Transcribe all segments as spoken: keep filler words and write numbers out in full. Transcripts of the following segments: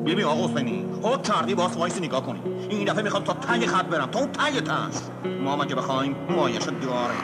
ببین آقا حسینی خود کردی باز وایسی نگاه کنی. این دفعه میخوام تا ته خط برم، تا اون ته تهش. ما هم اگه بخوایم مایش داره.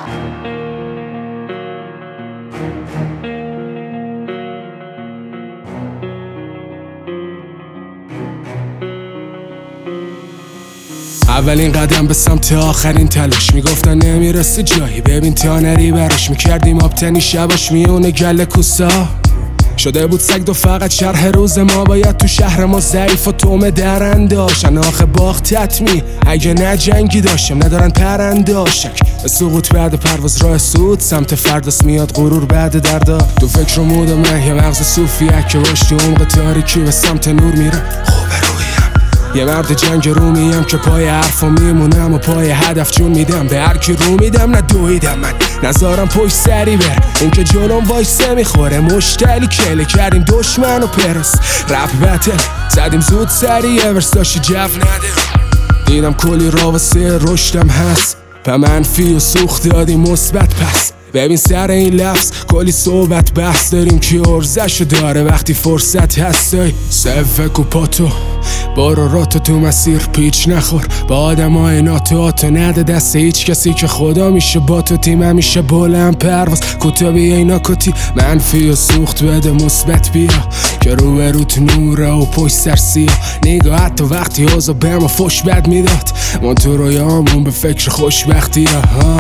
اولین قدم به سمت آخرین تلاش، میگفتن نمیرسه جایی، ببین تا نری برش. میکردیم آبتنی شباش میونه گل کوسا، شده بود سگ دو فقط شرح روز ما. باید تو شهر ما ضعیف و تومه درنداش، آخه باختت می اگه نه جنگی داشتم ندارن پرنداشک. سقوط بعد پرواز راه سود، سمت فرداست میاد غرور بعد دردا. تو فکر و مود من یه مغز صوفیه که باش تو عمق تاریکی به سمت نور میره. یه مرد جنگ رو میم که پای حرفا میمونم و پای هدف جون میدم به هر کی رو میدم. نه دویدم من نظارم پشت سری بر، اون که جلوم وایسه میخوره مشتلی. کله کردیم دشمن و پرس رپ بتل زدیم زود سری یه ورس داشتی جو نده. دیدم کلی را واسه رشدم هست، به منفی و سوخت دادیم مثبت. پس ببین سر این لفظ کلی صحبت بحث داریم که ارزشو داره وقتی فرصت هستای. سفک و پاتو برو راتو تو مسیر پیچ نخور با آدم های ناتواتو. نده دست هیچ کسی که خدا میشه با تو. تیم همیشه بلند پرواز کتابی اینا کتی. منفی و سوخت بده مثبت بیا که رو به روت نوره و پشت سر سیاه. نگاه حتی وقتی اوزا به ما فش بد میداد، ما تو رویامون به فکر خوشبختی ها.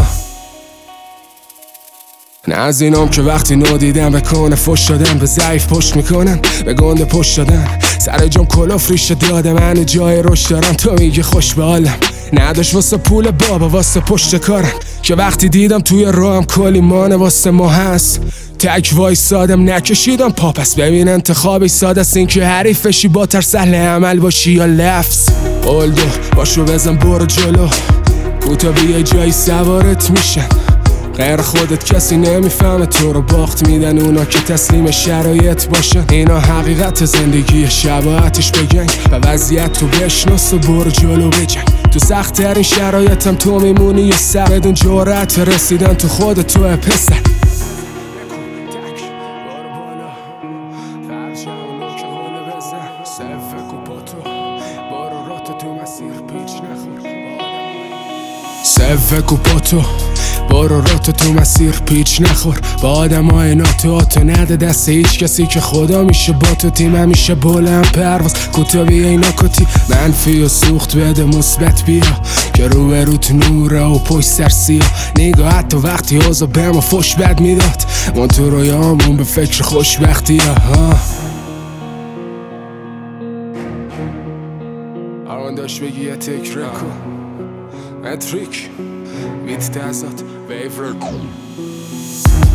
نه از اینام که وقتی نو دیدم به کونه فش دادن، به ضعیف پشت میکنن به گنده پشت دادن. سر جام کلاف ریشه داده من جای رشد دارم، تو میگی خوش به حالم. نداشت واسه پول بابا واسه پشت کارم، که وقتی دیدم توی راهم کلی مانه واسه ما هست. تک وایسادم نکشیدم پا. پس ببین انتخابی ساده است، این که حریفشی با ترس اهل عمل باشی یا لفظ. اولدو باشو بزن برو جلو، کوتا بیای جایی سوارت میشن. غیر خودت کسی نمیفهمه تو رو، باخت میدن اونا که تسلیم شرایط باشن. اینا حقیقت زندگی شباهتش بگنگ، و وضعیت تو بشناس و برو جلو بجنگ. تو سخت ترین شرایطم تو میمونی یه سر، بدون جرأت رسیدن تو خود تو پسر. سفک و پاتو برو راتو تو مسیر پیچ نخور با آدم های ناتواتو. نده دست هیچ کسی که خدا میشه با تو. تیم همیشه بلند پرواز کتابی اینا کتی. منفی و سوخت بده مثبت بیا که رو به روت نوره و پشت سر سیاه. نگاه حتی وقتی اوزا به ما فش بد میداد، ما تو رویامون به فکر خوشبختی ها. آن داشت بگی یه تکره کن متریک ویت تازات ویفر